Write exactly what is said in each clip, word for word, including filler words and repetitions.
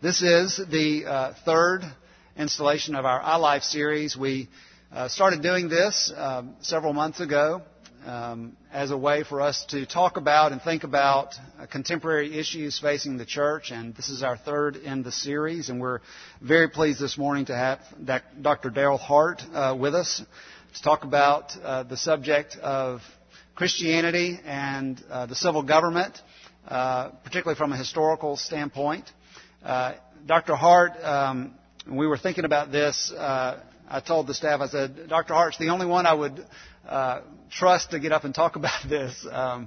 This is the uh, third installation of our iLife series. We uh, started doing this uh, several months ago um, as a way for us to talk about and think about uh, contemporary issues facing the church. And this is our third in the series. And we're very pleased this morning to have Doctor Darrell Hart uh, with us to talk about uh, the subject of Christianity and uh, the civil government, uh, particularly from a historical standpoint. Uh, Doctor Hart, um, when we were thinking about this, uh, I told the staff, I said, Doctor Hart's the only one I would uh, trust to get up and talk about this. Um,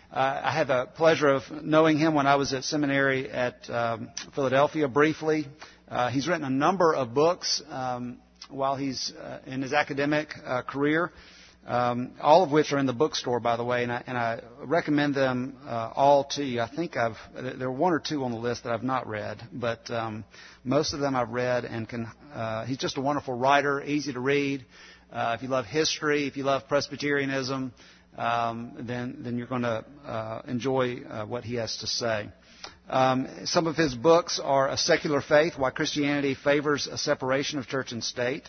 I had the pleasure of knowing him when I was at seminary at um, Philadelphia briefly. Uh, he's written a number of books um, while he's uh, in his academic uh, career. Um, all of which are in the bookstore, by the way, and I, and I recommend them uh, all to you. I think I've there are one or two on the list that I've not read, but um, most of them I've read. And can uh, he's just a wonderful writer, easy to read. Uh, if you love history, if you love Presbyterianism, um, then then you're going to uh, enjoy uh, what he has to say. Um, some of his books are A Secular Faith: Why Christianity Favors a Separation of Church and State.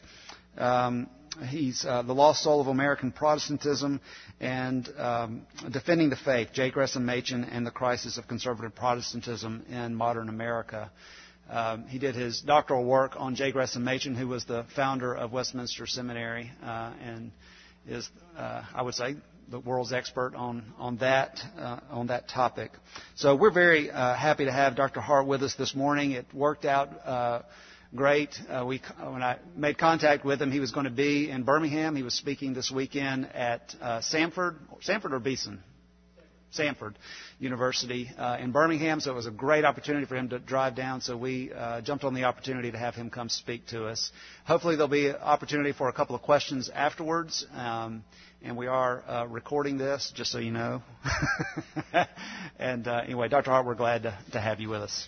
Um, He's uh, The Lost Soul of American Protestantism and um, Defending the Faith, J. Gresham Machen and the Crisis of Conservative Protestantism in Modern America. Um, he did his doctoral work on J. Gresham Machen, who was the founder of Westminster Seminary uh, and is, uh, I would say, the world's expert on on that uh, on that topic. So we're very uh, happy to have Doctor Hart with us this morning. It worked out Uh, Great. Uh, we, when I made contact with him, he was going to be in Birmingham. He was speaking this weekend at uh, Samford, Samford or Beeson? Samford University uh, in Birmingham. So it was a great opportunity for him to drive down. So we uh, jumped on the opportunity to have him come speak to us. Hopefully there'll be an opportunity for a couple of questions afterwards. Um, and we are uh, recording this, just so you know. and uh, anyway, Doctor Hart, we're glad to, to have you with us.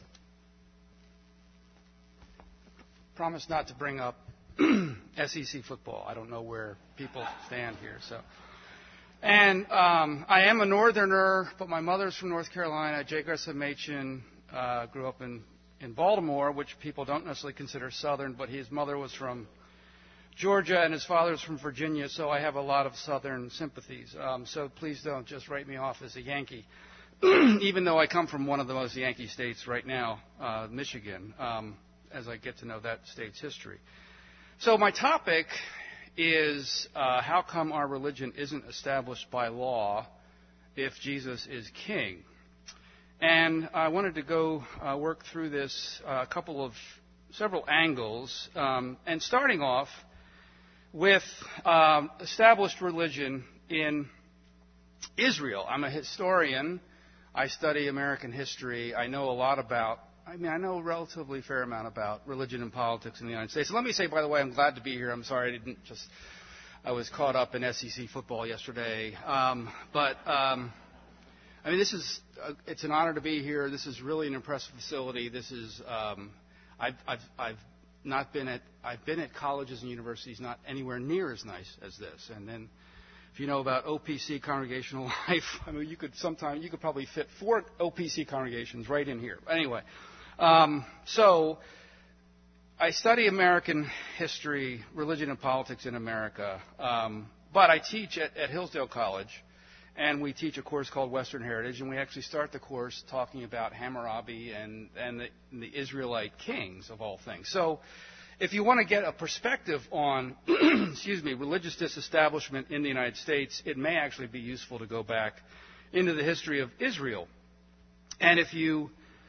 Promise not to bring up S E C football. I don't know where people stand here. So, and um, I am a Northerner, but my mother's from North Carolina. J. Gresham Machen uh, grew up in, in Baltimore, which people don't necessarily consider Southern, but his mother was from Georgia and his father was from Virginia, so I have a lot of Southern sympathies. Um, so please don't just write me off as a Yankee, even though I come from one of the most Yankee states right now, uh, Michigan. Um, as I get to know that state's history. So my topic is uh, how come our religion isn't established by law if Jesus is king? And I wanted to go uh, work through this a uh, couple of several angles, um, and starting off with um, established religion in Israel. I'm a historian. I study American history. I know a lot about I mean, I know a relatively fair amount about religion and politics in the United States. And let me say, by the way, I'm glad to be here. I'm sorry I didn't just, I was caught up in S E C football yesterday. Um, but, um, I mean, this is, uh, it's an honor to be here. This is really an impressive facility. This is, um, I've, I've, I've not been at, I've been at colleges and universities not anywhere near as nice as this. And then, if you know about O P C congregational life, I mean, you could sometimes, you could probably fit four O P C congregations right in here. Anyway. Um, so, I study American history, religion, and politics in America. Um, but I teach at, at Hillsdale College, and we teach a course called Western Heritage, and we actually start the course talking about Hammurabi and, and, the, and the Israelite kings of all things. So, if you want to get a perspective on, excuse me, religious disestablishment in the United States, it may actually be useful to go back into the history of Israel. And if you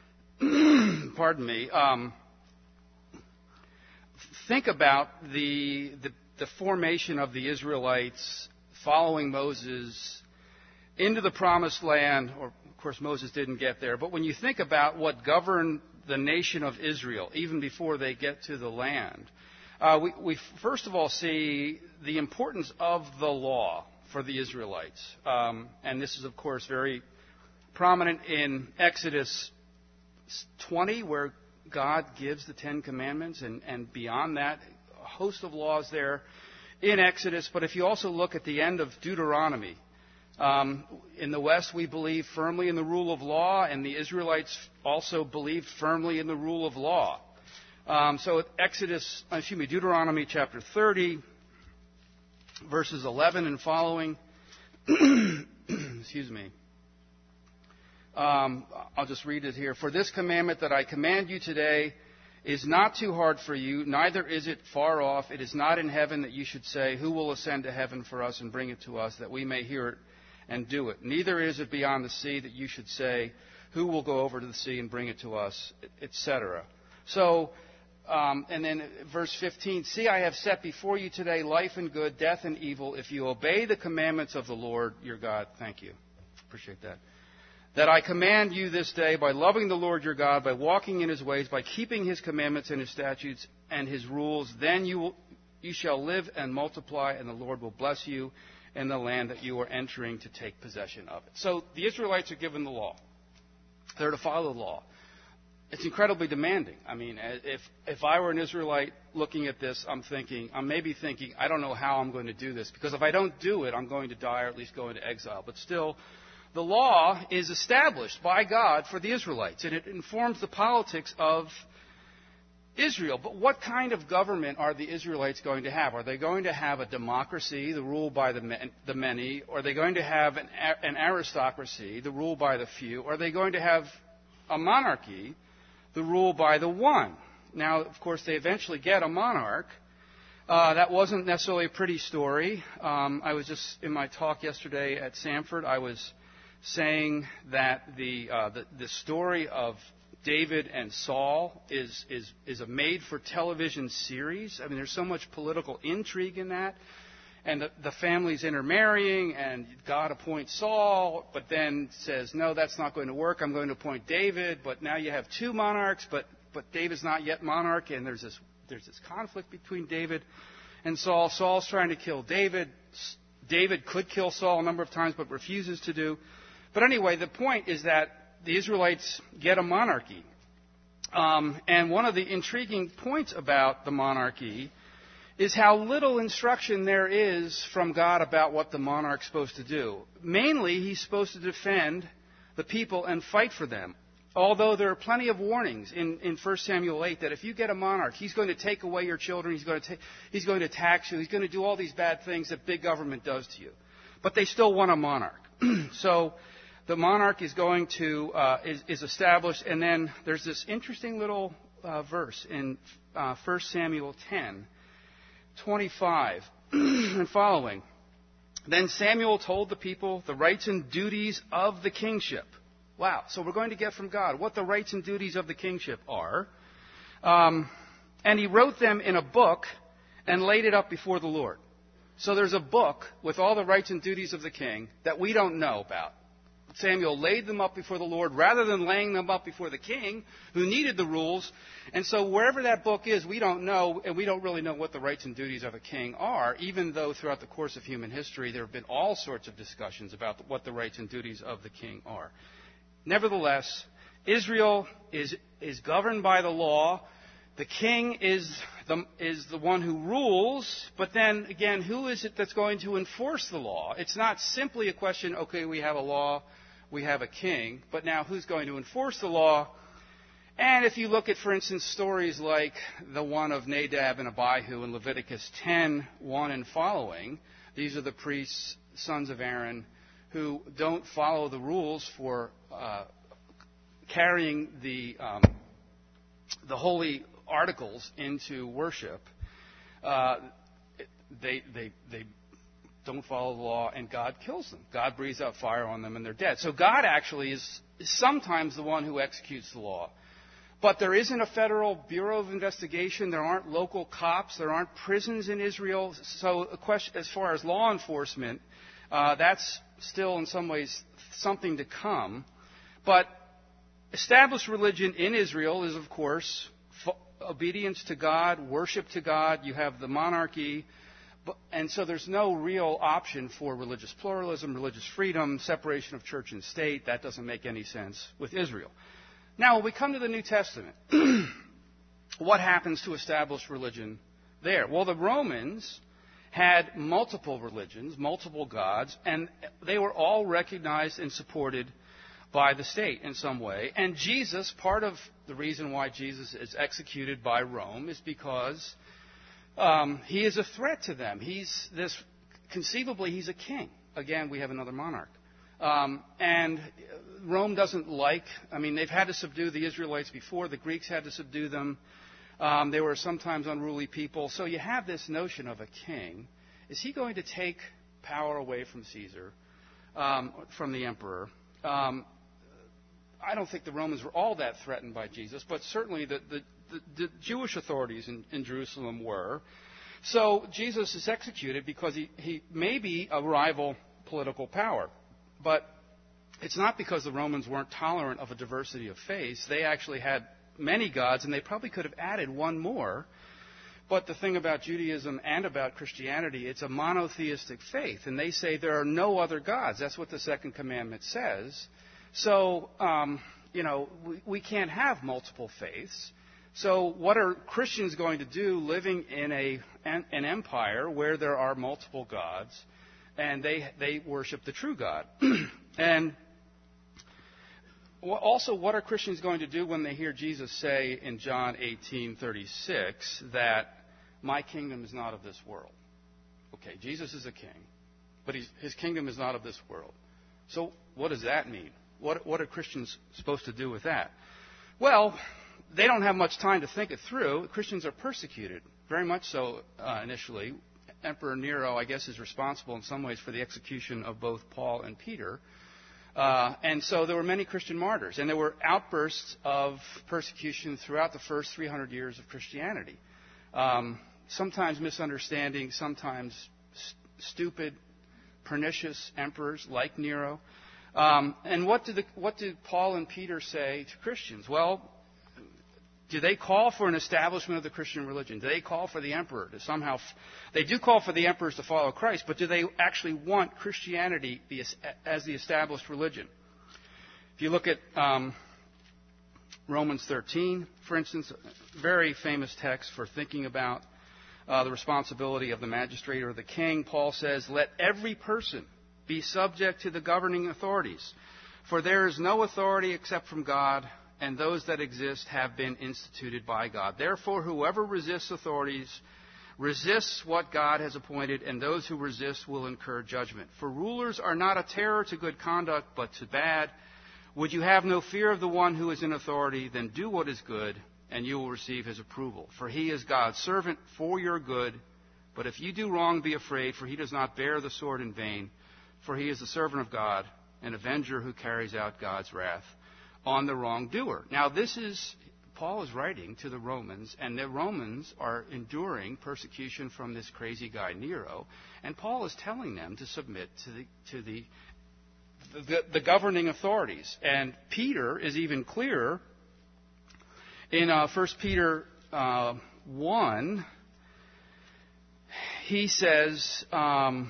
pardon me, um, think about the, the the formation of the Israelites following Moses into the Promised Land, or of course Moses didn't get there, but when you think about what governed the nation of Israel, even before they get to the land, uh, we, we first of all see the importance of the law for the Israelites. Um, and this is, of course, very prominent in Exodus twenty, where God gives the Ten Commandments, and, and beyond that, a host of laws there in Exodus. But if you also look at the end of Deuteronomy, Um, in the West, we believe firmly in the rule of law, and the Israelites also believed firmly in the rule of law. Um, so Exodus, excuse me, Deuteronomy chapter thirty, verses eleven and following. Excuse me. Um, I'll just read it here. For this commandment that I command you today is not too hard for you, neither is it far off. It is not in heaven that you should say, who will ascend to heaven for us and bring it to us, that we may hear it and do it. Neither is it beyond the sea that you should say, who will go over to the sea and bring it to us, et cetera. So, um, and then verse fifteen, see, I have set before you today life and good, death and evil. If you obey the commandments of the Lord your God, thank you. Appreciate that. That I command you this day by loving the Lord your God, by walking in his ways, by keeping his commandments and his statutes and his rules, then you will, you shall live and multiply, and the Lord will bless you in the land that you are entering to take possession of it. So the Israelites are given the law. They're to follow the law. It's incredibly demanding. I mean, if if I were an Israelite looking at this, I'm thinking, I'm maybe thinking, I don't know how I'm going to do this, because if I don't do it, I'm going to die or at least go into exile. But still, the law is established by God for the Israelites, and it informs the politics of Israel. But what kind of government are the Israelites going to have? Are they going to have a democracy, the rule by the, the many? Or are they going to have an, an aristocracy, the rule by the few? Or are they going to have a monarchy, the rule by the one? Now, of course, they eventually get a monarch. Uh, that wasn't necessarily a pretty story. Um, I was just, in my talk yesterday at Samford, I was saying that the, uh, the, the story of David and Saul is, is, is a made-for-television series. I mean, there's so much political intrigue in that. And the, the families intermarrying, and God appoints Saul, but then says, no, that's not going to work. I'm going to appoint David. But now you have two monarchs, but, but David's not yet monarch, and there's this, there's this conflict between David and Saul. Saul's trying to kill David. David could kill Saul a number of times, but refuses to do. But anyway, the point is that the Israelites get a monarchy. Um, and one of the intriguing points about the monarchy is how little instruction there is from God about what the monarch's supposed to do. Mainly, he's supposed to defend the people and fight for them. Although there are plenty of warnings in, in First Samuel eight that if you get a monarch, he's going to take away your children, he's going to, ta- he's going to tax you, he's going to do all these bad things that big government does to you. But they still want a monarch. So the monarch is going to uh, is, is established, and then there's this interesting little uh, verse in uh, First Samuel ten, twenty-five and following. Then Samuel told the people the rights and duties of the kingship. Wow! So we're going to get from God what the rights and duties of the kingship are, um, and he wrote them in a book and laid it up before the Lord. So there's a book with all the rights and duties of the king that we don't know about. Samuel laid them up before the Lord rather than laying them up before the king who needed the rules. And so wherever that book is, we don't know, and we don't really know what the rights and duties of a king are, even though throughout the course of human history there have been all sorts of discussions about what the rights and duties of the king are. Nevertheless, Israel is, is governed by the law. The king is the, is the one who rules, but then again, who is it that's going to enforce the law? It's not simply a question, okay, we have a law, we have a king, but now who's going to enforce the law? And if you look at, for instance, stories like the one of Nadab and Abihu in Leviticus ten, one and following, these are the priests, sons of Aaron, who don't follow the rules for uh, carrying the um, the holy articles into worship. Uh, they they they don't follow the law, and God kills them. God breathes out fire on them, and they're dead. So God actually is, is sometimes the one who executes the law. But there isn't a federal bureau of investigation. There aren't local cops. There aren't prisons in Israel. So a question, as far as law enforcement, uh, that's still in some ways something to come. But established religion in Israel is, of course, f- obedience to God, worship to God. You have the monarchy. And so there's no real option for religious pluralism, religious freedom, separation of church and state. That doesn't make any sense with Israel. Now, when we come to the New Testament, what happens to established religion there? Well, the Romans had multiple religions, multiple gods, and they were all recognized and supported by the state in some way. And Jesus, part of the reason why Jesus is executed by Rome is because um, he is a threat to them. He's this, conceivably, he's a king. Again, we have another monarch. Um, and Rome doesn't like, I mean, they've had to subdue the Israelites before. The Greeks had to subdue them. Um, they were sometimes unruly people. So you have this notion of a king. Is he going to take power away from Caesar, um, from the emperor? Um, I don't think the Romans were all that threatened by Jesus, but certainly the, the, the, the Jewish authorities in, in Jerusalem were. So Jesus is executed because he, he may be a rival political power. But it's not because the Romans weren't tolerant of a diversity of faiths. They actually had many gods, and they probably could have added one more. But the thing about Judaism and about Christianity, it's a monotheistic faith. And they say there are no other gods. That's what the second commandment says. So, um, you know, we, we can't have multiple faiths. So what are Christians going to do living in a, an, an empire where there are multiple gods and they, they worship the true God? And also, what are Christians going to do when they hear Jesus say in John eighteen thirty-six that my kingdom is not of this world? Okay, Jesus is a king, but he's, his kingdom is not of this world. So what does that mean? What, what are Christians supposed to do with that? Well, they don't have much time to think it through. Christians are persecuted, very much so uh, initially. Emperor Nero, I guess, is responsible in some ways for the execution of both Paul and Peter. Uh, and so there were many Christian martyrs, and there were outbursts of persecution throughout the first three hundred years of Christianity. Um, sometimes misunderstanding, sometimes st- stupid, pernicious emperors like Nero. Um, and what did, the, what did Paul and Peter say to Christians? Well, do they call for an establishment of the Christian religion? Do they call for the emperor to somehow... F- they do call for the emperors to follow Christ, but do they actually want Christianity as the established religion? If you look at um, Romans thirteen, for instance, a very famous text for thinking about uh, the responsibility of the magistrate or the king, Paul says, "Let every person be subject to the governing authorities, for there is no authority except from God, and those that exist have been instituted by God. Therefore, whoever resists authorities resists what God has appointed, and those who resist will incur judgment. For rulers are not a terror to good conduct, but to bad. Would you have no fear of the one who is in authority? Then do what is good, and you will receive his approval. For he is God's servant for your good. But if you do wrong, be afraid, for he does not bear the sword in vain. For he is the servant of God, an avenger who carries out God's wrath on the wrongdoer." Now, this is, Paul is writing to the Romans, and the Romans are enduring persecution from this crazy guy Nero, and Paul is telling them to submit to the to the the, the governing authorities. And Peter is even clearer in uh, First Peter uh, one. He says. Um,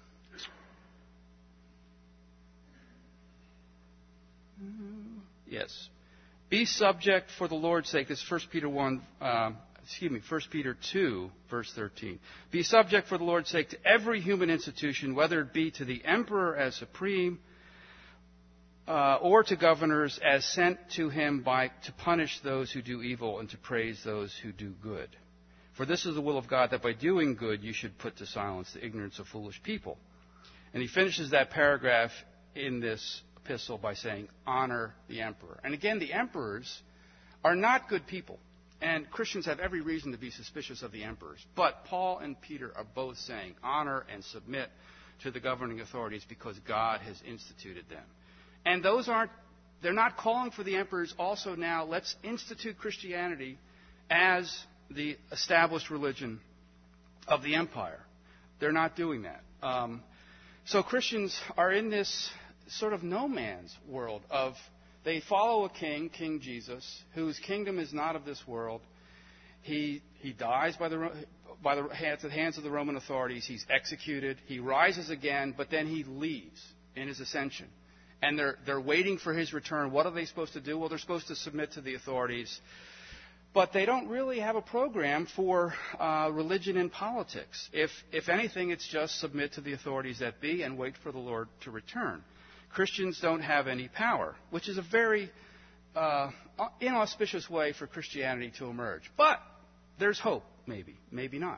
Yes. "Be subject for the Lord's sake." This is First Peter one, uh, excuse me, First Peter two, verse thirteen. "Be subject for the Lord's sake to every human institution, whether it be to the emperor as supreme, uh, or to governors as sent to him by to punish those who do evil and to praise those who do good. For this is the will of God, that by doing good you should put to silence the ignorance of foolish people." And he finishes that paragraph in this epistle by saying, "Honor the emperor." And again, the emperors are not good people, and Christians have every reason to be suspicious of the emperors. But Paul and Peter are both saying, honor and submit to the governing authorities because God has instituted them. And those aren't, they're not calling for the emperors also now, let's institute Christianity as the established religion of the empire. They're not doing that. Um, so Christians are in this sort of no man's world of they follow a king, King Jesus, whose kingdom is not of this world. He he dies by the by the hands, the hands of the Roman authorities. He's executed. He rises again, but then he leaves in his ascension. And they're they're waiting for his return. What are they supposed to do? Well, they're supposed to submit to the authorities. but they don't really have a program for uh, religion and politics. If, if anything, it's just submit to the authorities that be and wait for the Lord to return. Christians don't have any power, which is a very uh, inauspicious way for Christianity to emerge. But there's hope, maybe, maybe not.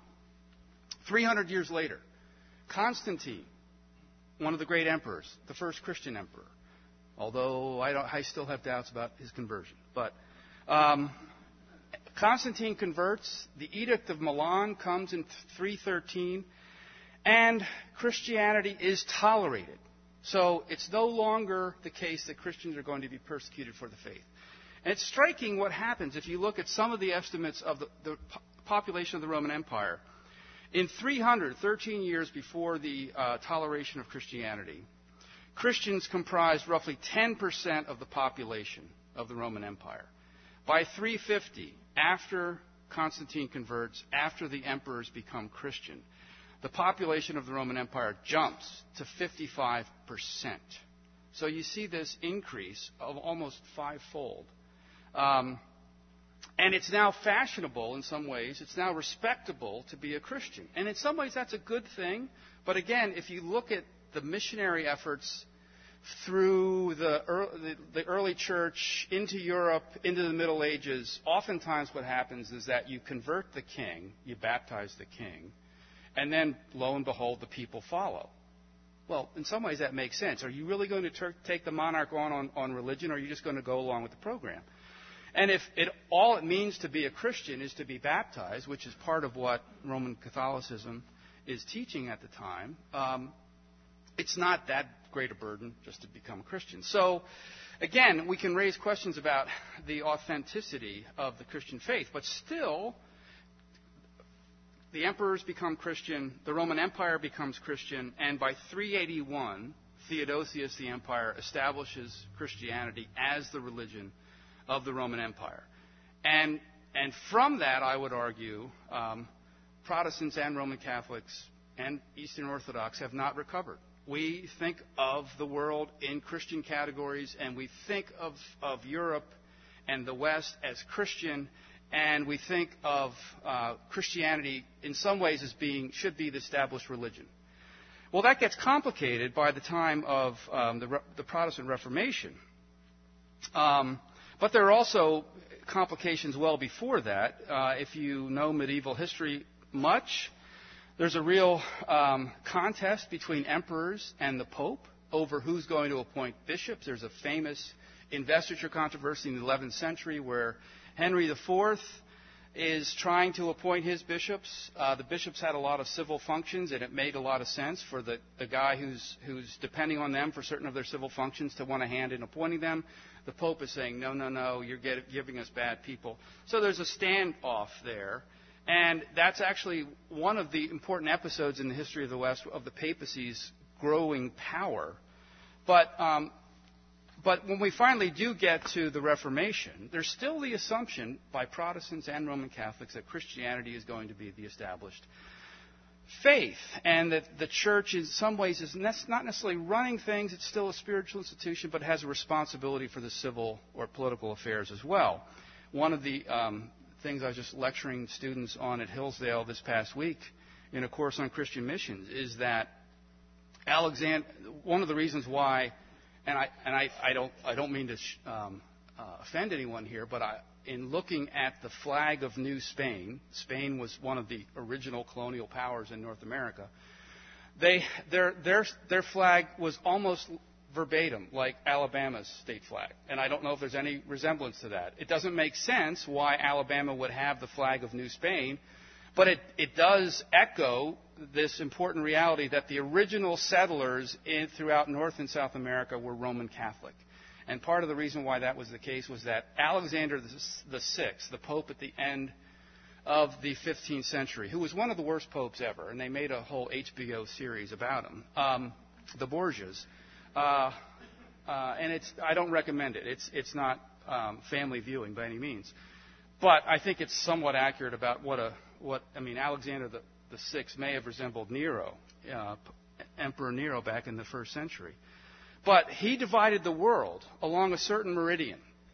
three hundred years later, Constantine, one of the great emperors, the first Christian emperor, although I, don't, I still have doubts about his conversion. But um, Constantine converts. The Edict of Milan comes in three thirteen, and Christianity is tolerated. So it's no longer the case that Christians are going to be persecuted for the faith. And it's striking what happens if you look at some of the estimates of the, the population of the Roman Empire. In three hundred, thirteen years before the uh, toleration of Christianity, Christians comprised roughly ten percent of the population of the Roman Empire. By three fifty, after Constantine converts, after the emperors become Christian, the population of the Roman Empire jumps to fifty-five percent. So you see this increase of almost fivefold. Um, and it's now fashionable in some ways. It's now respectable to be a Christian. And in some ways that's a good thing. But again, if you look at the missionary efforts through the early, the early church into Europe, into the Middle Ages, oftentimes what happens is that you convert the king, you baptize the king, and then, lo and behold, the people follow. Well, in some ways that makes sense. Are you really going to ter- take the monarch on, on on religion, or are you just going to go along with the program? And if it, all it means to be a Christian is to be baptized, which is part of what Roman Catholicism is teaching at the time, um, it's not that great a burden just to become a Christian. So, again, we can raise questions about the authenticity of the Christian faith, but still, the emperors become Christian, the Roman Empire becomes Christian, and by three eighty-one, Theodosius the Empire establishes Christianity as the religion of the Roman Empire. And, and from that, I would argue, um, Protestants and Roman Catholics and Eastern Orthodox have not recovered. We think of the world in Christian categories, and we think of, of Europe and the West as Christian, and we think of uh, Christianity in some ways as being, should be the established religion. Well, that gets complicated by the time of um, the, the Protestant Reformation. Um, but there are also complications well before that. Uh, if you know medieval history much, there's a real um, contest between emperors and the Pope over who's going to appoint bishops. There's a famous investiture controversy in the eleventh century where Henry the Fourth is trying to appoint his bishops. Uh, the bishops had a lot of civil functions, and it made a lot of sense for the, the guy who's, who's depending on them for certain of their civil functions to want a hand in appointing them. The Pope is saying, no, no, no, you're get, giving us bad people. So there's a standoff there. And that's actually one of the important episodes in the history of the West of the papacy's growing power. But um, but when we finally do get to the Reformation, there's still the assumption by Protestants and Roman Catholics that Christianity is going to be the established faith, and that the church in some ways is not necessarily running things. It's still a spiritual institution, but has a responsibility for the civil or political affairs as well. One of the um, things I was just lecturing students on at Hillsdale this past week in a course on Christian missions is that Alexander, one of the reasons why, and I and I, I don't I don't mean to sh- um, uh, offend anyone here, but I, in looking at the flag of New Spain, Spain was one of the original colonial powers in North America. They their their their flag was almost verbatim like Alabama's state flag, and I don't know if there's any resemblance to that. It doesn't make sense why Alabama would have the flag of New Spain, but it, it does echo this important reality that the original settlers in, throughout North and South America were Roman Catholic. And part of the reason why that was the case was that Alexander the Sixth, the Pope at the end of the fifteenth century, who was one of the worst popes ever, and they made a whole H B O series about him, um, the Borgias. Uh, uh, and it's, I don't recommend it. It's, it's not um, family viewing by any means. But I think it's somewhat accurate about what a, what, I mean, Alexander the, the Sixth may have resembled Nero, uh, Emperor Nero back in the first century. But he divided the world along a certain meridian.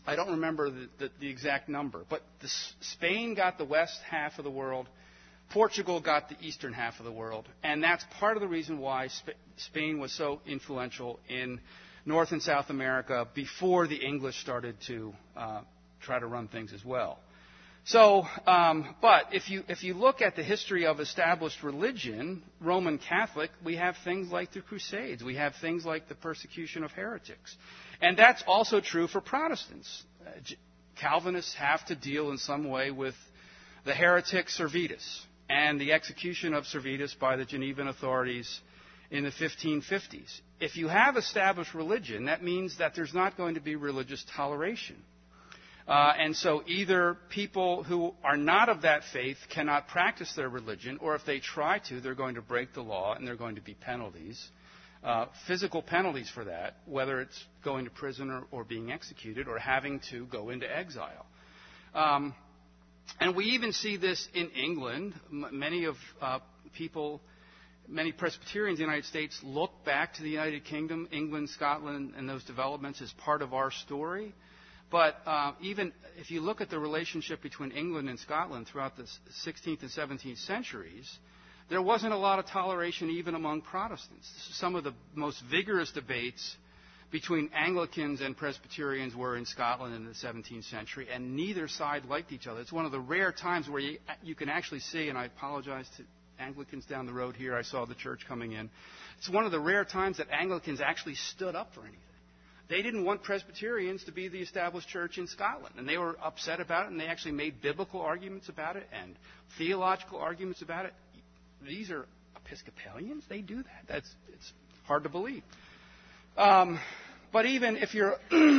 I don't remember the, the, the exact number, but the, Spain got the west half of the world, Portugal got the eastern half of the world, and that's part of the reason why Sp- Spain was so influential in North and South America before the English started to uh, try to run things as well. So, um, but if you if you look at the history of established religion, Roman Catholic, we have things like the Crusades, we have things like the persecution of heretics, and that's also true for Protestants. Uh, Calvinists have to deal in some way with the heretic Servetus and the execution of Servetus by the Genevan authorities in the fifteen fifties. If you have established religion, that means that there's not going to be religious toleration. Uh, and so either people who are not of that faith cannot practice their religion, or if they try to, they're going to break the law and there are going to be penalties, uh, physical penalties for that, whether it's going to prison or, or being executed or having to go into exile. Um, and we even see this in England. M- many of uh, people, many Presbyterians in the United States look back to the United Kingdom, England, Scotland, and those developments as part of our story. But uh, even if you look at the relationship between England and Scotland throughout the sixteenth and seventeenth centuries, there wasn't a lot of toleration even among Protestants. Some of the most vigorous debates between Anglicans and Presbyterians were in Scotland in the seventeenth century, and neither side liked each other. It's one of the rare times where you, you can actually see, and I apologize to Anglicans down the road here, I saw the church coming in. It's one of the rare times that Anglicans actually stood up for anything. They didn't want Presbyterians to be the established church in Scotland, and they were upset about it, and they actually made biblical arguments about it and theological arguments about it. These are Episcopalians? They do that. That's it's hard to believe. Um, but even if you're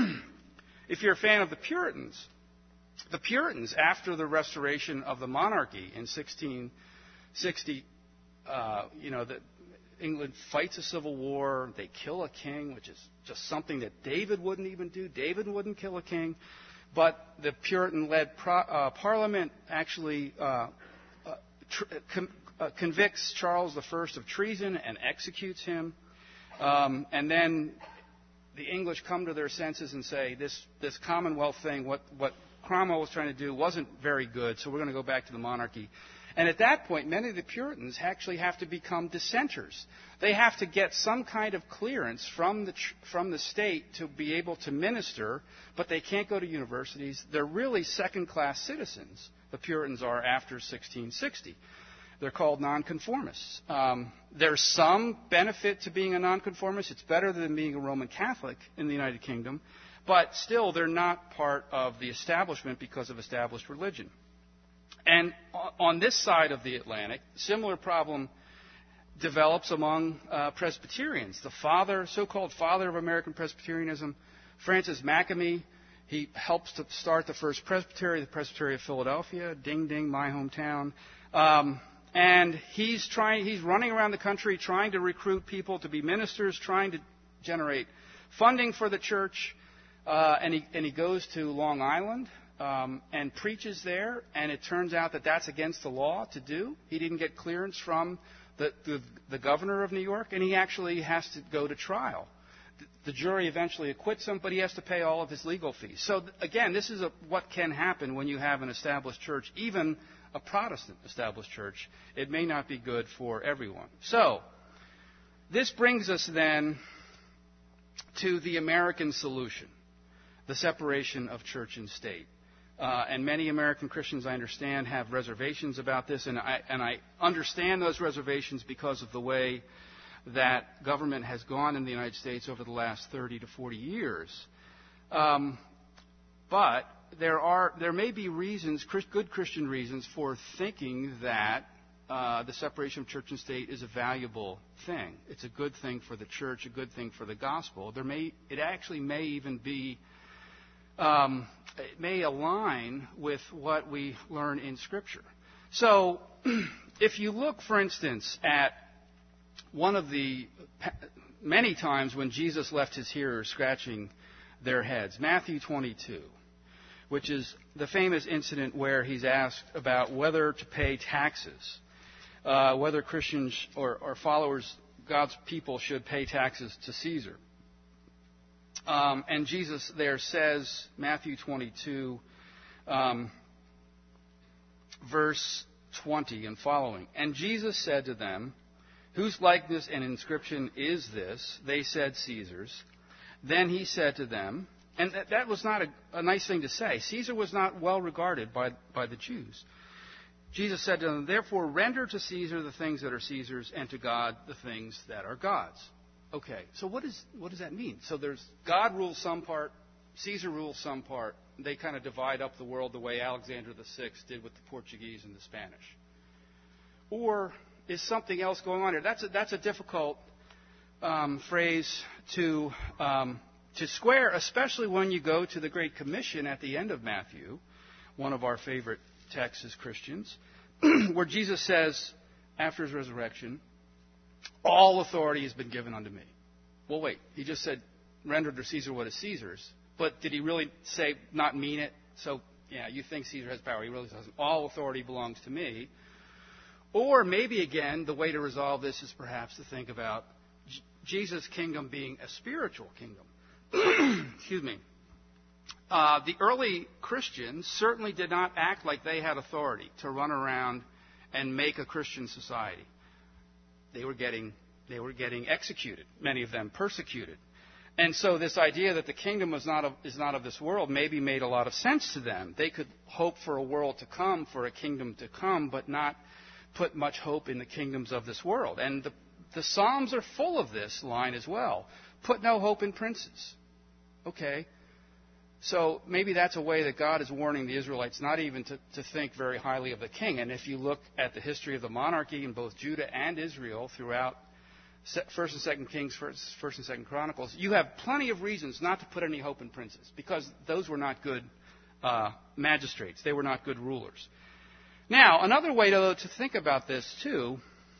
if you're a fan of the Puritans, the Puritans, after the restoration of the monarchy in sixteen sixty, uh, you know, the England fights a civil war. They kill a king, which is just something that David wouldn't even do. David wouldn't kill a king. But the Puritan-led pro, uh, Parliament actually uh, uh, tr- com- uh, convicts Charles the First of treason and executes him. Um, and then the English come to their senses and say, this, this Commonwealth thing, what, what Cromwell was trying to do wasn't very good, so we're going to go back to the monarchy. And at that point, many of the Puritans actually have to become dissenters. They have to get some kind of clearance from the, from the state to be able to minister, but they can't go to universities. They're really second-class citizens, the Puritans are, after sixteen sixty. They're called nonconformists. Um, there's some benefit to being a nonconformist. It's better than being a Roman Catholic in the United Kingdom, but still they're not part of the establishment because of established religion. And on this side of the Atlantic, similar problem develops among uh, Presbyterians. The father, so-called father of American Presbyterianism, Francis Makemie, he helps to start the first presbytery, the Presbytery of Philadelphia, ding, ding, my hometown. Um, and he's trying, he's running around the country trying to recruit people to be ministers, trying to generate funding for the church. Uh, and, he, and he goes to Long Island. Um, and preaches there, and it turns out that that's against the law to do. He didn't get clearance from the, the, the governor of New York, and he actually has to go to trial. The, the jury eventually acquits him, but he has to pay all of his legal fees. So, again, this is a, what can happen when you have an established church, even a Protestant established church. It may not be good for everyone. So, this brings us then to the American solution, the separation of church and state. Uh, and many American Christians, I understand, have reservations about this, and I, and I understand those reservations because of the way that government has gone in the United States over the last thirty to forty years. Um, but there are there may be reasons, good Christian reasons, for thinking that uh, the separation of church and state is a valuable thing. It's a good thing for the church, a good thing for the gospel. There may it actually may even be. Um, it may align with what we learn in Scripture. So, if you look, for instance, at one of the many times when Jesus left his hearers scratching their heads, Matthew twenty-two, which is the famous incident where he's asked about whether to pay taxes, uh, whether Christians or, or followers, God's people, should pay taxes to Caesar. Um, and Jesus there says, Matthew twenty-two, um, verse twenty and following, "And Jesus said to them, 'Whose likeness and inscription is this?' They said, 'Caesar's.' Then he said to them," and that, that was not a, a nice thing to say. Caesar was not well regarded by, by the Jews. Jesus said to them, "Therefore render to Caesar the things that are Caesar's, and to God the things that are God's." Okay, so what, is, what does that mean? So there's God rules some part, Caesar rules some part. They kind of divide up the world the way Alexander the Sixth did with the Portuguese and the Spanish. Or is something else going on here? That's a, that's a difficult um, phrase to um, to square, especially when you go to the Great Commission at the end of Matthew, one of our favorite texts as Christians, where Jesus says, after his resurrection, "All authority has been given unto me." Well, wait. He just said, "Render to Caesar what is Caesar's." But did he really say, not mean it? So, yeah, you think Caesar has power. He really doesn't. All authority belongs to me. Or maybe, again, the way to resolve this is perhaps to think about J- Jesus' kingdom being a spiritual kingdom. Excuse me. Uh, the early Christians certainly did not act like they had authority to run around and make a Christian society. They were getting, they were getting executed, many of them persecuted. And so this idea that the kingdom is not, of, is not of this world maybe made a lot of sense to them. They could hope for a world to come, for a kingdom to come, but not put much hope in the kingdoms of this world. And the, the Psalms are full of this line as well. Put no hope in princes. Okay. So maybe that's a way that God is warning the Israelites not even to, to think very highly of the king. And if you look at the history of the monarchy in both Judah and Israel throughout First and Second Kings, First, First and Second Chronicles, you have plenty of reasons not to put any hope in princes, because those were not good uh, magistrates. They were not good rulers. Now, another way to, to think about this, too,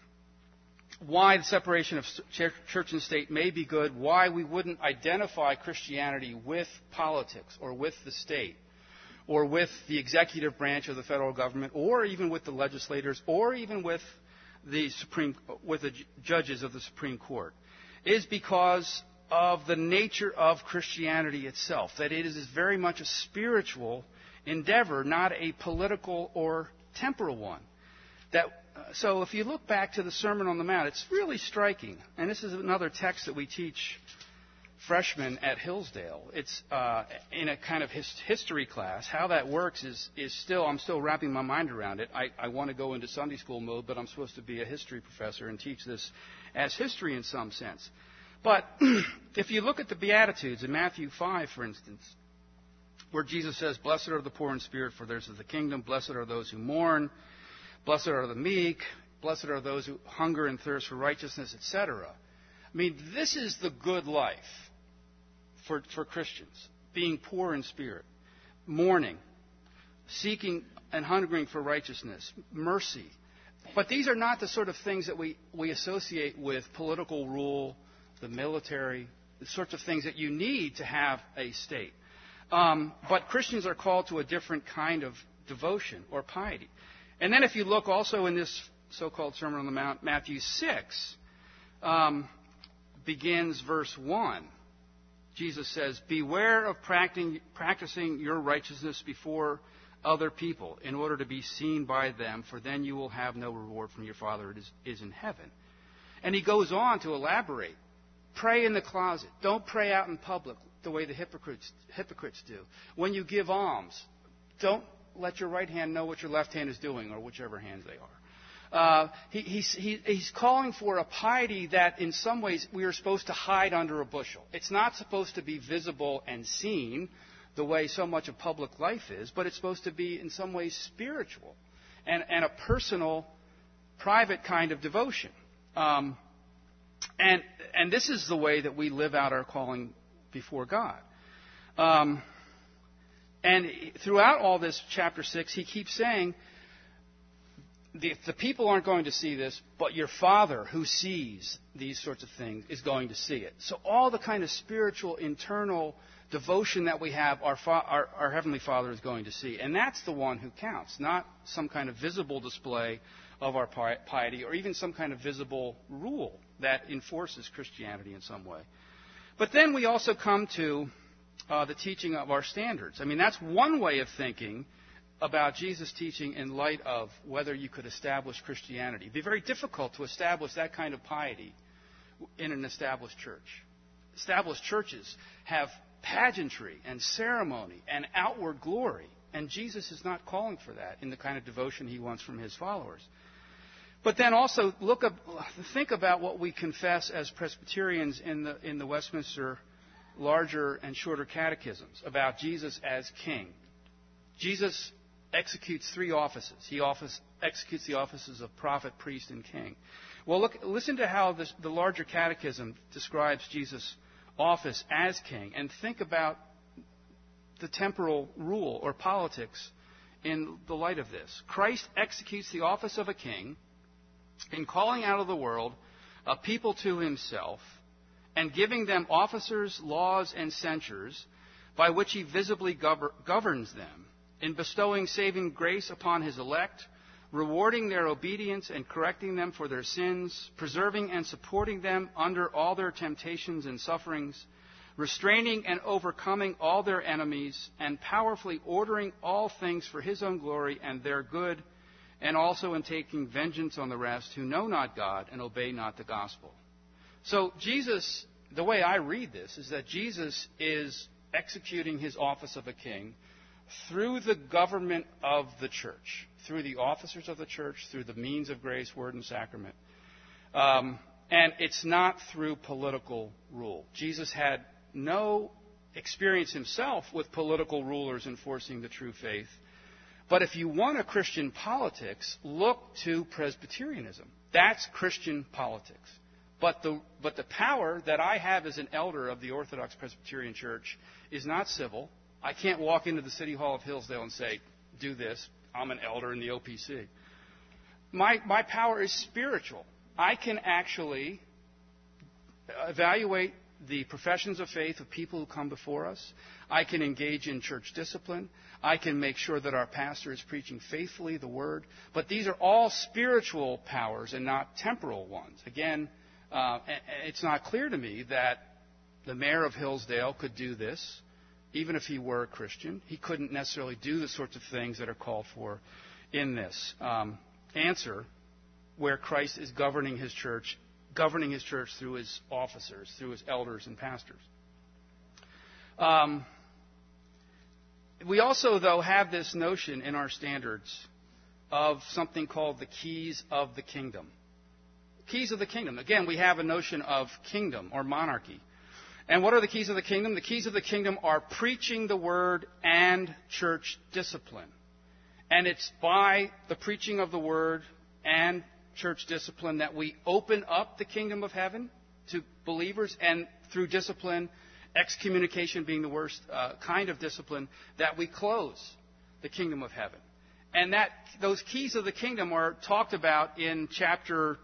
why the separation of church and state may be good, why we wouldn't identify Christianity with politics or with the state or with the executive branch of the federal government or even with the legislators or even with the Supreme, with the judges of the Supreme Court, is because of the nature of Christianity itself, that it is very much a spiritual endeavor, not a political or temporal one. That, uh, so if you look back to the Sermon on the Mount, it's really striking. And this is another text that we teach freshmen at Hillsdale. It's uh, in a kind of his, history class. How that works is, is still, I'm still wrapping my mind around it. I, I want to go into Sunday school mode, but I'm supposed to be a history professor and teach this as history in some sense. But if you look at the Beatitudes in Matthew five, for instance, where Jesus says, "Blessed are the poor in spirit, for theirs is the kingdom. Blessed are those who mourn. Blessed are the meek. Blessed are those who hunger and thirst for righteousness," et cetera. I mean, this is the good life for, for Christians. Being poor in spirit, mourning, seeking and hungering for righteousness, mercy. But these are not the sort of things that we, we associate with political rule, the military, the sorts of things that you need to have a state. Um, but Christians are called to a different kind of devotion or piety. And then if you look also in this so-called Sermon on the Mount, Matthew six um, begins verse one. Jesus says, "Beware of practicing, practicing your righteousness before other people in order to be seen by them, for then you will have no reward from your Father who is, is in heaven." And he goes on to elaborate. Pray in the closet. Don't pray out in public the way the hypocrites, hypocrites do. When you give alms, don't let your right hand know what your left hand is doing, or whichever hands they are. Uh, he, he's, he, he's calling for a piety that in some ways we are supposed to hide under a bushel. It's not supposed to be visible and seen the way so much of public life is, but it's supposed to be in some ways spiritual and, and a personal, private kind of devotion. Um, and, and this is the way that we live out our calling before God. Um, and throughout all this, chapter six, he keeps saying, the, the people aren't going to see this, but your Father who sees these sorts of things is going to see it. So all the kind of spiritual, internal devotion that we have, our, fa- our, our Heavenly Father is going to see. And that's the one who counts, not some kind of visible display of our pi- piety or even some kind of visible rule that enforces Christianity in some way. But then we also come to uh, the teaching of our standards. I mean, that's one way of thinking about Jesus' teaching in light of whether you could establish Christianity. It'd be very difficult to establish that kind of piety in an established church. Established churches have pageantry and ceremony and outward glory, and Jesus is not calling for that in the kind of devotion he wants from his followers. But then also look up, think about what we confess as Presbyterians in the in the Westminster larger and shorter catechisms about Jesus as King. Jesus executes three offices. He office, executes the offices of prophet, priest, and king. Well, look, listen to how this, the larger catechism describes Jesus' office as king, and think about the temporal rule or politics in the light of this. Christ executes the office of a king in calling out of the world a people to himself and giving them officers, laws, and censures by which he visibly gover- governs them, in bestowing saving grace upon his elect, rewarding their obedience and correcting them for their sins, preserving and supporting them under all their temptations and sufferings, restraining and overcoming all their enemies, and powerfully ordering all things for his own glory and their good, and also in taking vengeance on the rest who know not God and obey not the gospel. So Jesus, the way I read this, is that Jesus is executing his office of a king through the government of the church, through the officers of the church, through the means of grace, word, and sacrament. Um, and it's not through political rule. Jesus had no experience himself with political rulers enforcing the true faith. But if you want a Christian politics, look to Presbyterianism. That's Christian politics. But the, but the power that I have as an elder of the Orthodox Presbyterian Church is not civil. I can't walk into the City Hall of Hillsdale and say, do this. I'm an elder in the O P C. My, my power is spiritual. I can actually evaluate the professions of faith of people who come before us. I can engage in church discipline. I can make sure that our pastor is preaching faithfully the word. But these are all spiritual powers and not temporal ones. Again, uh, it's not clear to me that the mayor of Hillsdale could do this, even if he were a Christian. He couldn't necessarily do the sorts of things that are called for in this um, answer, where Christ is governing his church, governing his church through his officers, through his elders and pastors. Um, we also, though, have this notion in our standards of something called the keys of the kingdom. Keys of the kingdom. Again, we have a notion of kingdom or monarchy. And what are the keys of the kingdom? The keys of the kingdom are preaching the word and church discipline. And it's by the preaching of the word and church discipline that we open up the kingdom of heaven to believers, and through discipline, excommunication being the worst uh, kind of discipline, that we close the kingdom of heaven. And that those keys of the kingdom are talked about in chapter,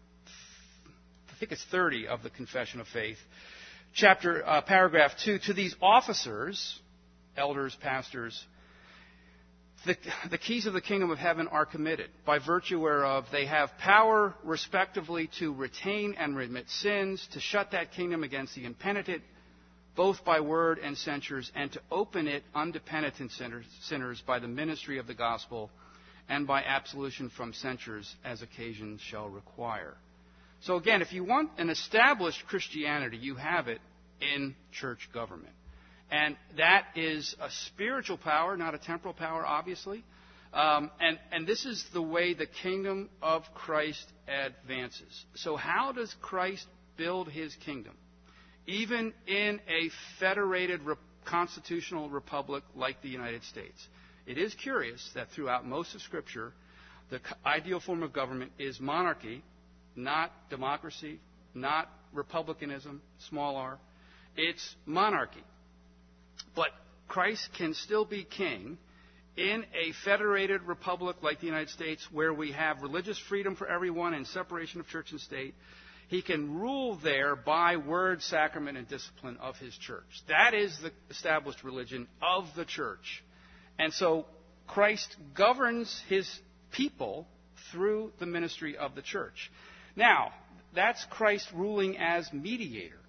I think it's thirty of the Confession of Faith. Chapter, uh, paragraph two, to these officers, elders, pastors, the, the keys of the kingdom of heaven are committed, by virtue whereof they have power, respectively, to retain and remit sins, to shut that kingdom against the impenitent, both by word and censures, and to open it unto penitent sinners, sinners by the ministry of the gospel, and by absolution from censures, as occasion shall require. So again, if you want an established Christianity, you have it in church government. And that is a spiritual power, not a temporal power, obviously. Um, and, and this is the way the kingdom of Christ advances. So how does Christ build his kingdom? Even in a federated re- constitutional republic like the United States. It is curious that throughout most of Scripture, the ideal form of government is monarchy, not democracy, not republicanism, small r. It's monarchy. But Christ can still be king in a federated republic like the United States, where we have religious freedom for everyone and separation of church and state. He can rule there by word, sacrament, and discipline of his church. That is the established religion of the church. And so Christ governs his people through the ministry of the church. Now, that's Christ ruling as mediator.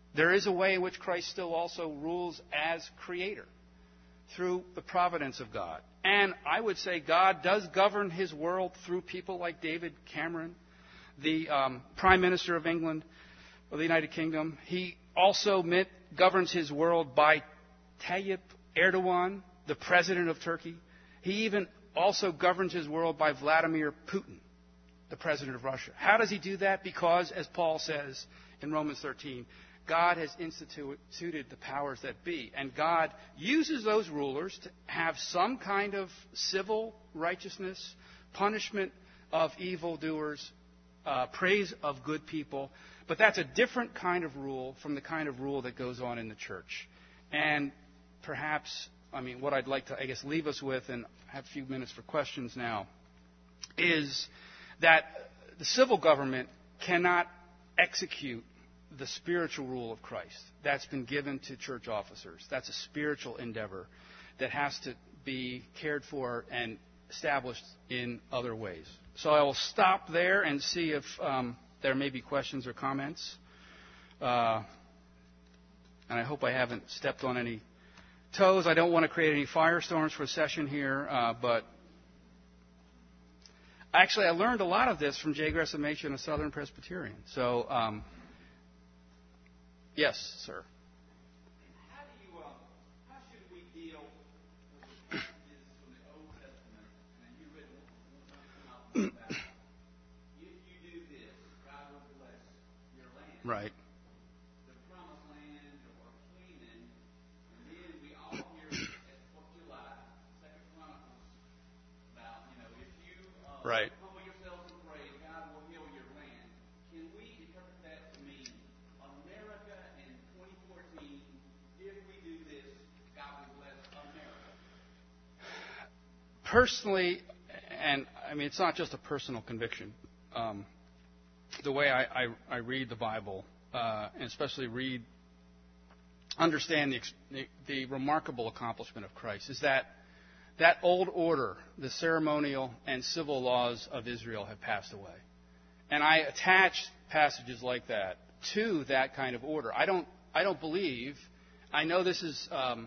There is a way in which Christ still also rules as creator through the providence of God. And I would say God does govern his world through people like David Cameron, the um, Prime Minister of England, of the United Kingdom. He also meant, governs his world by Tayyip Erdogan, the President of Turkey. He even also governs his world by Vladimir Putin, the President of Russia. How does he do that? Because, as Paul says in Romans thirteen, God has instituted the powers that be. And God uses those rulers to have some kind of civil righteousness, punishment of evildoers, uh, praise of good people. But that's a different kind of rule from the kind of rule that goes on in the church. And perhaps, I mean, what I'd like to, I guess, leave us with, and have a few minutes for questions now, is that the civil government cannot execute the spiritual rule of Christ. That's been given to church officers. That's a spiritual endeavor that has to be cared for and established in other ways. So I will stop there and see if um, there may be questions or comments. Uh, and I hope I haven't stepped on any toes. I don't want to create any firestorms for a session here, uh, but actually I learned a lot of this from J. Gresham Machen, a Southern Presbyterian. So, um, yes, sir. How do you, um, how should we deal with the passages from the Old Testament? And you read one about if you do this, God will bless your land. Right. The promised land or Canaan. And then we all hear at Fourth of July, Second Chronicles, about, you know, if you uh, Right. humble yourselves and pray, God will heal your land. Can we interpret that to mean America in twenty fourteen, if we do this, God will bless America? Personally, and I mean, it's not just a personal conviction. Um, the way I, I, I read the Bible, uh, and especially read, understand the, the, the remarkable accomplishment of Christ, is that that old order, the ceremonial and civil laws of Israel have passed away. And I attach passages like that to that kind of order. I don't, I don't believe, I know this is um,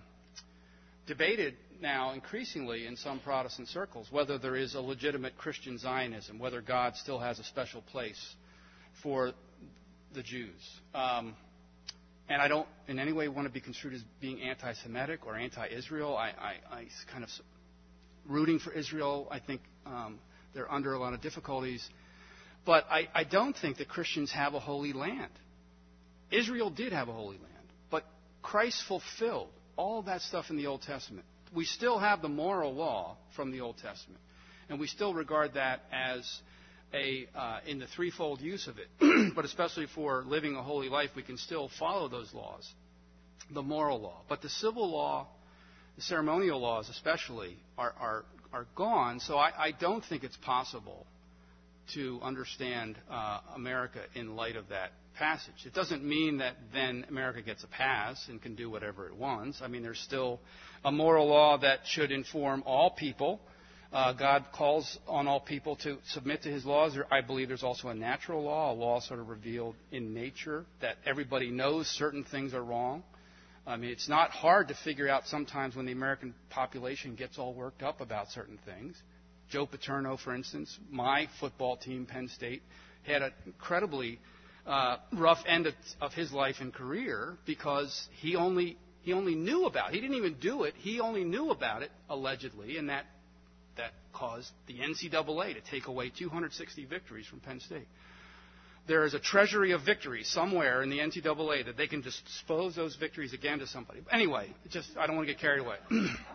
debated now increasingly in some Protestant circles, whether there is a legitimate Christian Zionism, whether God still has a special place for the Jews. Um, and I don't in any way want to be construed as being anti-Semitic or anti-Israel. I, I, I kind of rooting for Israel. I think um, they're under a lot of difficulties. But I, I don't think that Christians have a holy land. Israel did have a holy land, but Christ fulfilled all of that stuff in the Old Testament. We still have the moral law from the Old Testament, and we still regard that as a uh, in the threefold use of it. But especially for living a holy life, we can still follow those laws, the moral law. But the civil law, the ceremonial laws especially, are are, are gone. So I, I don't think it's possible to understand uh, America in light of that passage. It doesn't mean that then America gets a pass and can do whatever it wants. I mean, there's still a moral law that should inform all people. Uh, God calls on all people to submit to his laws. I believe there's also a natural law, a law sort of revealed in nature that everybody knows certain things are wrong. I mean, it's not hard to figure out sometimes when the American population gets all worked up about certain things. Joe Paterno, for instance, my football team, Penn State, had an incredibly uh, rough end of, of his life and career because he only he only knew about it. He didn't even do it. He only knew about it, allegedly, and that that caused the N C double A to take away two hundred sixty victories from Penn State. There is a treasury of victories somewhere in the N C double A that they can just dispose those victories again to somebody. Anyway, just I don't want to get carried away.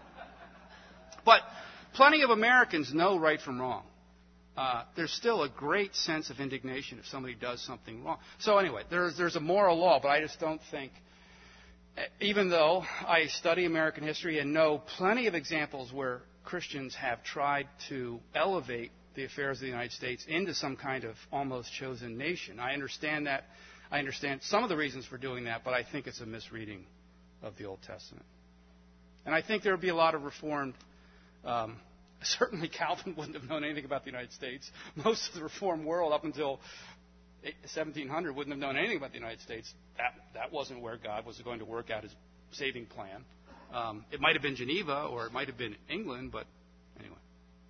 But plenty of Americans know right from wrong. Uh, there's still a great sense of indignation if somebody does something wrong. So anyway, there's there's a moral law, but I just don't think, even though I study American history and know plenty of examples where Christians have tried to elevate the affairs of the United States into some kind of almost chosen nation. I understand that. I understand some of the reasons for doing that, but I think it's a misreading of the Old Testament. And I think there would be a lot of Reformed. Um, certainly Calvin wouldn't have known anything about the United States. Most of the Reformed world up until seventeen hundred wouldn't have known anything about the United States. That that wasn't where God was going to work out his saving plan. Um, it might have been Geneva or it might have been England, but anyway.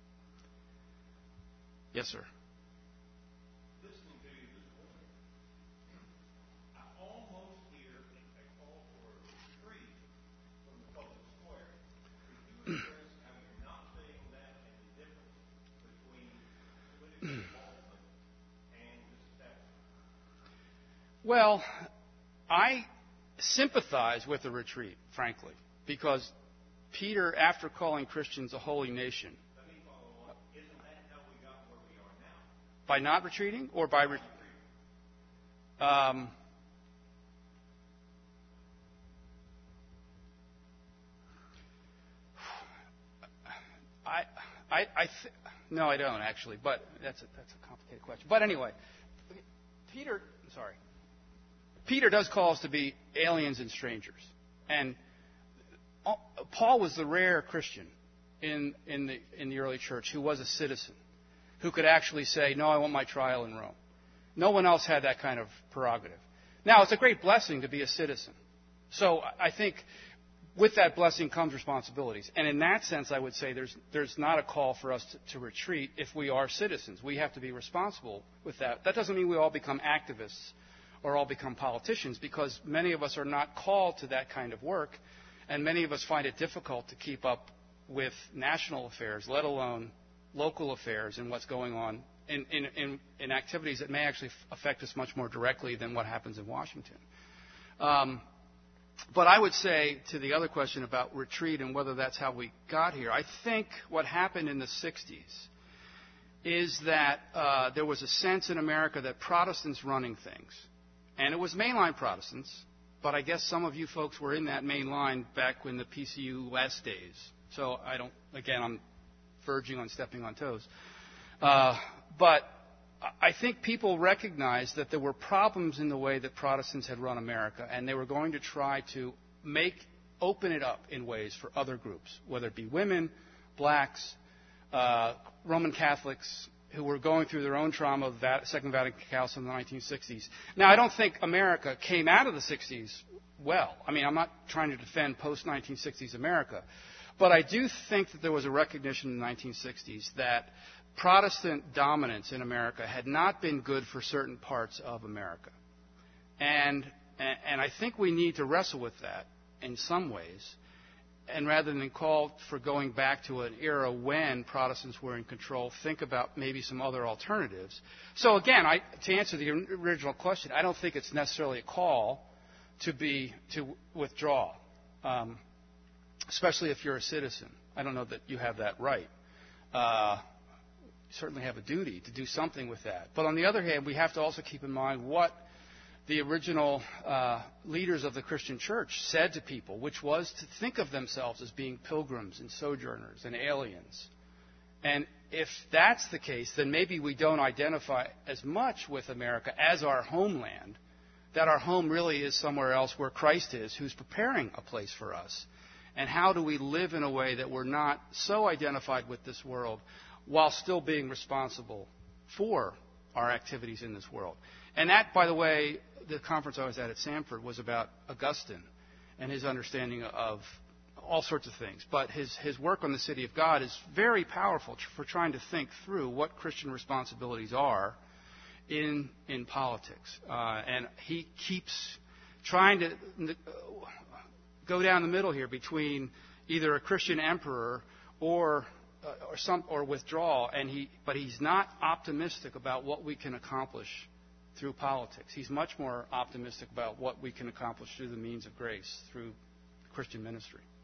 Yes, sir. Listening to you this morning, I almost hear a call for a retreat from the public square. Could you address how you're not saying that and the difference between political involvement and this establishment? Well, I sympathize with the retreat, frankly, because Peter, after calling Christians a holy nation, Let me follow up. Isn't that how we got where we are now? by not retreating or by re- um, I, I, I th- no, I don't actually, but that's a, that's a complicated question. But anyway, Peter, sorry, Peter does call us to be aliens and strangers, and Paul was the rare Christian in in the in the early church who was a citizen, who could actually say, "No, I want my trial in Rome." No one else had that kind of prerogative. Now, it's a great blessing to be a citizen. So I think with that blessing comes responsibilities. And in that sense, I would say there's there's not a call for us to, to retreat if we are citizens. We have to be responsible with that. That doesn't mean we all become activists or all become politicians, because many of us are not called to that kind of work, and many of us find it difficult to keep up with national affairs, let alone local affairs and what's going on in, in, in, in activities that may actually affect us much more directly than what happens in Washington. Um, But I would say to the other question about retreat and whether that's how we got here, I think what happened in the sixties is that uh, there was a sense in America that Protestants running things, and it was mainline Protestants, but I guess some of you folks were in that main line back in the P C U S days. So I don't, again, I'm verging on stepping on toes. Uh, but I think people recognized that there were problems in the way that Protestants had run America, and they were going to try to make open it up in ways for other groups, whether it be women, blacks, uh, Roman Catholics, who were going through their own trauma of the Second Vatican Council in the nineteen sixties. Now, I don't think America came out of the sixties well. I mean, I'm not trying to defend post-nineteen sixties America, but I do think that there was a recognition in the nineteen sixties that Protestant dominance in America had not been good for certain parts of America. And, and I think we need to wrestle with that in some ways, and rather than call for going back to an era when Protestants were in control, think about maybe some other alternatives. So again, I, to answer the original question, I don't think it's necessarily a call to be to withdraw, um, especially if you're a citizen. I don't know that you have that right. Uh, certainly have a duty to do something with that. But on the other hand, we have to also keep in mind what the original uh, leaders of the Christian church said to people, which was to think of themselves as being pilgrims and sojourners and aliens. And if that's the case, then maybe we don't identify as much with America as our homeland, that our home really is somewhere else where Christ is, who's preparing a place for us. And how do we live in a way that we're not so identified with this world, while still being responsible for our activities in this world. And that, by the way, the conference I was at at Samford was about Augustine and his understanding of all sorts of things. But his, his work on the City of God is very powerful for trying to think through what Christian responsibilities are in, in politics. Uh, and he keeps trying to go down the middle here between either a Christian emperor or Uh, or some or withdraw, and he but he's not optimistic about what we can accomplish through politics. He's much more optimistic about what we can accomplish through the means of grace, through Christian ministry.